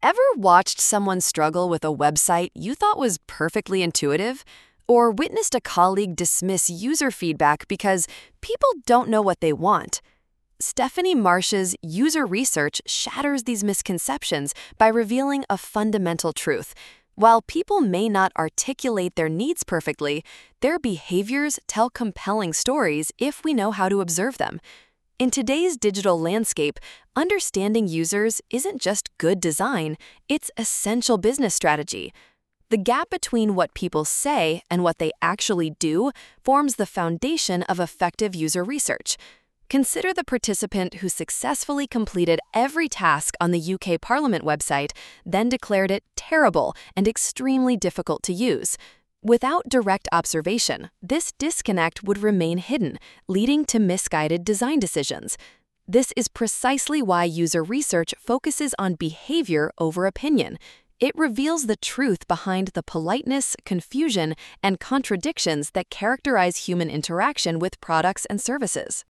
Ever watched someone struggle with a website you thought was perfectly intuitive? Or witnessed a colleague dismiss user feedback because people don't know what they want? Stephanie Marsh's user research shatters these misconceptions by revealing a fundamental truth. While people may not articulate their needs perfectly, their behaviors tell compelling stories if we know how to observe them. In today's digital landscape, understanding users isn't just good design, it's essential business strategy. The gap between what people say and what they actually do forms the foundation of effective user research. Consider the participant who successfully completed every task on the UK Parliament website, then declared it terrible and extremely difficult to use. Without direct observation, this disconnect would remain hidden, leading to misguided design decisions. This is precisely why user research focuses on behavior over opinion. It reveals the truth behind the politeness, confusion, and contradictions that characterize human interaction with products and services.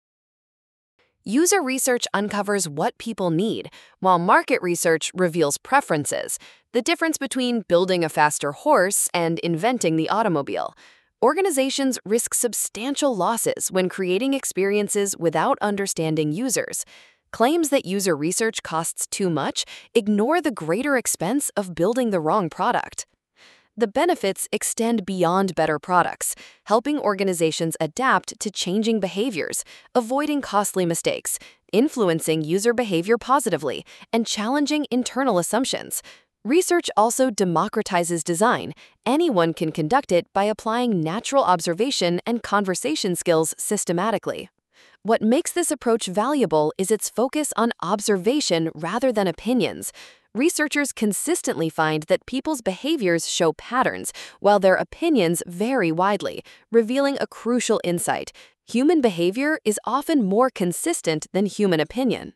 User research uncovers what people need, while market research reveals preferences, the difference between building a faster horse and inventing the automobile. Organizations risk substantial losses when creating experiences without understanding users. Claims that user research costs too much ignore the greater expense of building the wrong product. The benefits extend beyond better products, helping organizations adapt to changing behaviors, avoiding costly mistakes, influencing user behavior positively, and challenging internal assumptions. Research also democratizes design. Anyone can conduct it by applying natural observation and conversation skills systematically. What makes this approach valuable is its focus on observation rather than opinions. Researchers consistently find that people's behaviors show patterns, while their opinions vary widely, revealing a crucial insight. Human behavior is often more consistent than human opinion.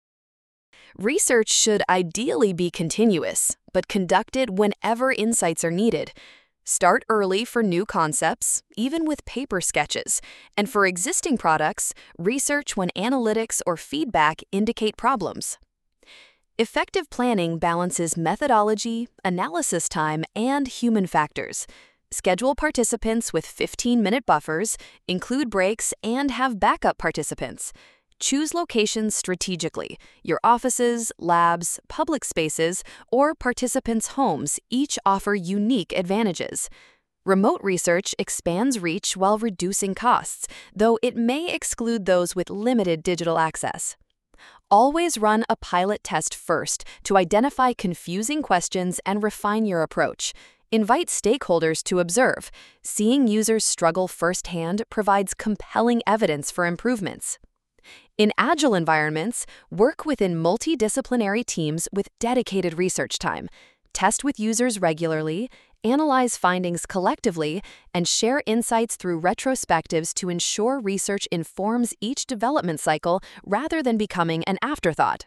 Research should ideally be continuous, but conducted whenever insights are needed. Start early for new concepts, even with paper sketches, and for existing products, research when analytics or feedback indicate problems. Effective planning balances methodology, analysis time, and human factors. Schedule participants with 15-minute buffers, include breaks, and have backup participants. Choose locations strategically. Your offices, labs, public spaces, or participants' homes each offer unique advantages. Remote research expands reach while reducing costs, though it may exclude those with limited digital access. Always run a pilot test first to identify confusing questions and refine your approach. Invite stakeholders to observe. Seeing users struggle firsthand provides compelling evidence for improvements. In agile environments, work within multidisciplinary teams with dedicated research time. Test with users regularly, analyze findings collectively, and share insights through retrospectives to ensure research informs each development cycle rather than becoming an afterthought.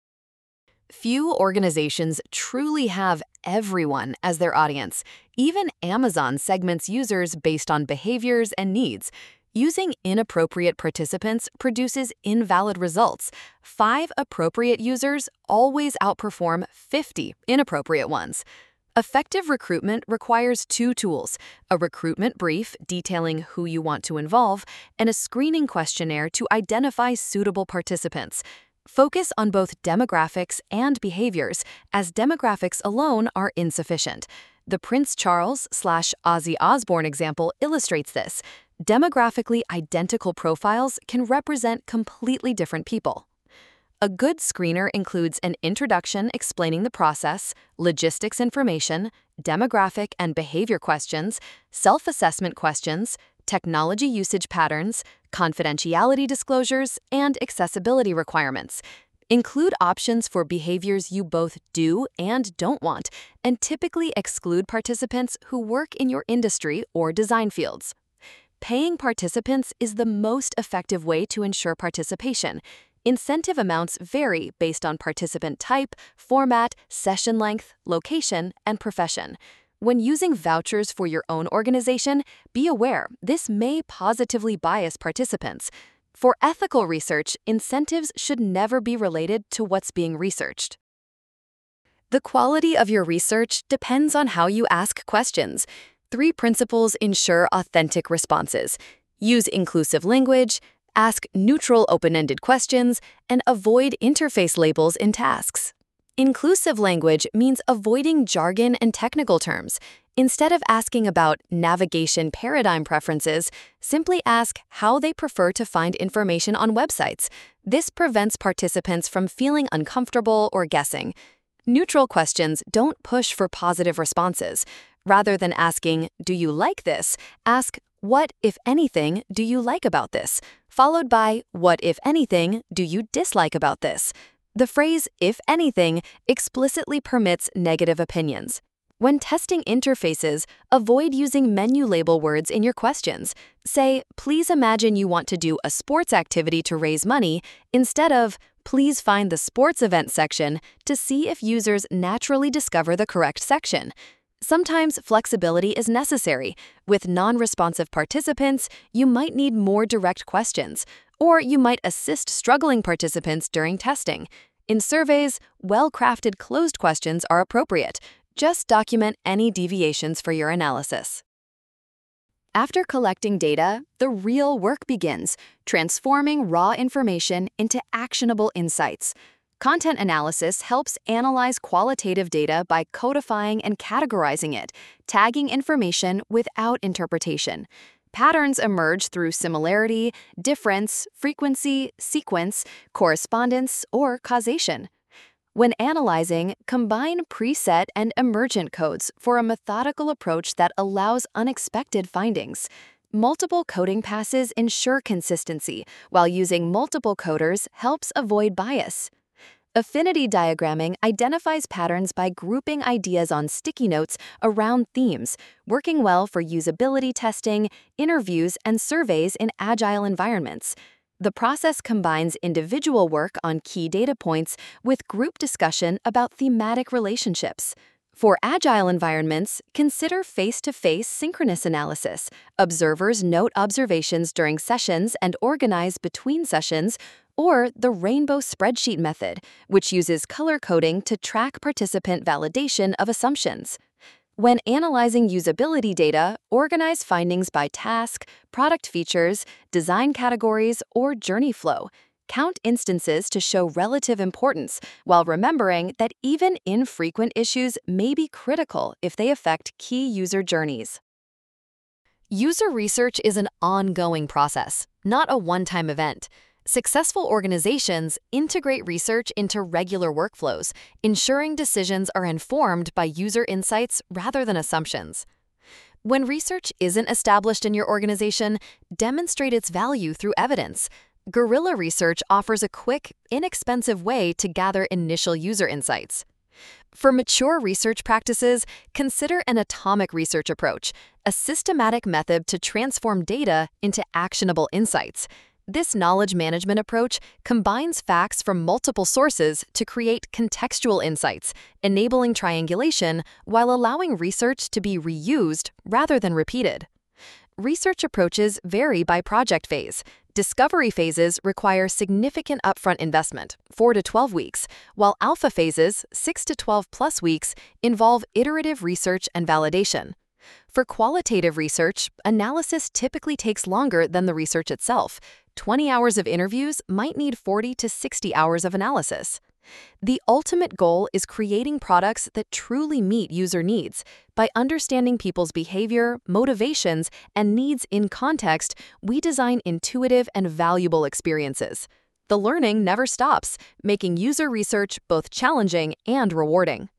Few organizations truly have everyone as their audience. Even Amazon segments users based on behaviors and needs. Using inappropriate participants produces invalid results. 5 appropriate users always outperform 50 inappropriate ones. Effective recruitment requires 2 tools: a recruitment brief detailing who you want to involve, and a screening questionnaire to identify suitable participants. Focus on both demographics and behaviors, as demographics alone are insufficient. The Prince Charles/Ozzy Osbourne example illustrates this. Demographically identical profiles can represent completely different people. A good screener includes an introduction explaining the process, logistics information, demographic and behavior questions, self-assessment questions, technology usage patterns, confidentiality disclosures, and accessibility requirements. Include options for behaviors you both do and don't want, and typically exclude participants who work in your industry or design fields. Paying participants is the most effective way to ensure participation. Incentive amounts vary based on participant type, format, session length, location, and profession. When using vouchers for your own organization, be aware this may positively bias participants. For ethical research, incentives should never be related to what's being researched. The quality of your research depends on how you ask questions. 3 principles ensure authentic responses. Use inclusive language, ask neutral open-ended questions, and avoid interface labels in tasks. Inclusive language means avoiding jargon and technical terms. Instead of asking about navigation paradigm preferences, simply ask how they prefer to find information on websites. This prevents participants from feeling uncomfortable or guessing. Neutral questions don't push for positive responses. Rather than asking, "Do you like this?" ask, "What, if anything, do you like about this?" followed by, "What, if anything, do you dislike about this?" The phrase, "if anything," explicitly permits negative opinions. When testing interfaces, avoid using menu label words in your questions. Say, "Please imagine you want to do a sports activity to raise money," instead of, "Please find the sports event section," to see if users naturally discover the correct section. Sometimes flexibility is necessary. With non-responsive participants, you might need more direct questions, or you might assist struggling participants during testing. In surveys, well-crafted closed questions are appropriate. Just document any deviations for your analysis. After collecting data, the real work begins, transforming raw information into actionable insights. Content analysis helps analyze qualitative data by codifying and categorizing it, tagging information without interpretation. Patterns emerge through similarity, difference, frequency, sequence, correspondence, or causation. When analyzing, combine preset and emergent codes for a methodical approach that allows unexpected findings. Multiple coding passes ensure consistency, while using multiple coders helps avoid bias. Affinity diagramming identifies patterns by grouping ideas on sticky notes around themes, working well for usability testing, interviews, and surveys in agile environments. The process combines individual work on key data points with group discussion about thematic relationships. For agile environments, consider face-to-face synchronous analysis. Observers note observations during sessions and organize between sessions, or the rainbow spreadsheet method, which uses color coding to track participant validation of assumptions. When analyzing usability data, organize findings by task, product features, design categories, or journey flow. Count instances to show relative importance, while remembering that even infrequent issues may be critical if they affect key user journeys. User research is an ongoing process, not a one-time event. Successful organizations integrate research into regular workflows, ensuring decisions are informed by user insights rather than assumptions. When research isn't established in your organization, demonstrate its value through evidence. Guerrilla research offers a quick, inexpensive way to gather initial user insights. For mature research practices, consider an atomic research approach, a systematic method to transform data into actionable insights. This knowledge management approach combines facts from multiple sources to create contextual insights, enabling triangulation while allowing research to be reused rather than repeated. Research approaches vary by project phase. Discovery phases require significant upfront investment, 4 to 12 weeks, while alpha phases, 6 to 12 plus weeks, involve iterative research and validation. For qualitative research, analysis typically takes longer than the research itself. 20 hours of interviews might need 40 to 60 hours of analysis. The ultimate goal is creating products that truly meet user needs. By understanding people's behavior, motivations, and needs in context, we design intuitive and valuable experiences. The learning never stops, making user research both challenging and rewarding.